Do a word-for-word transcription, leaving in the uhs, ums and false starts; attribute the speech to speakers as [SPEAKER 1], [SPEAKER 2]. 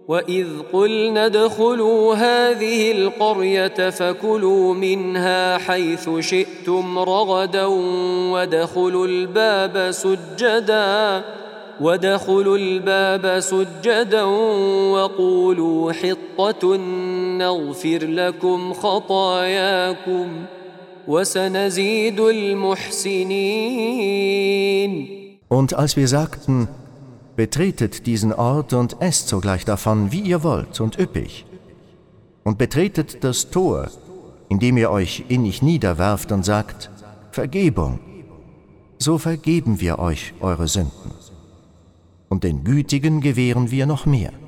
[SPEAKER 1] وَإِذْ قُلْنَا ادْخُلُوا هَٰذِهِ الْقَرْيَةَ فَكُلُوا مِنْهَا حَيْثُ شِئْتُمْ رَغَدًا وَادْخُلُوا الْبَابَ سُجَّدًا وَادْخُلُوا الْبَابَ سُجَّدًا وَقُولُوا حِطَّةٌ نَغْفِرْ لَكُمْ خَطَايَاكُمْ وَسَنَزِيدُ الْمُحْسِنِينَ.
[SPEAKER 2] Und als wir sagten, betretet diesen Ort und esst sogleich davon, wie ihr wollt und üppig, und betretet das Tor, indem ihr euch innig niederwerft und sagt, Vergebung, so vergeben wir euch eure Sünden. Und den Gütigen gewähren wir noch mehr.